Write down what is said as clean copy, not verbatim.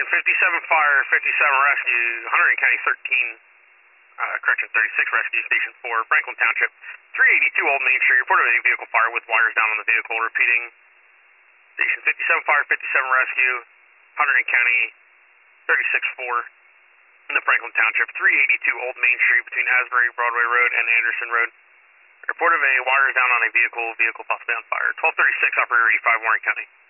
57 fire, 57 rescue, Hunter and County 13, correction, 36 rescue, Station 4, Franklin Township, 382 Old Main Street, reported a vehicle fire with wires down on the vehicle, repeating, Station 57 fire, 57 rescue, Hunter and County 36-4 in the Franklin Township, 382 Old Main Street between Asbury Broadway Road and Anderson Road. Report of a wires down on a vehicle, vehicle possibly on fire. 1236, Operator 85, Warren County.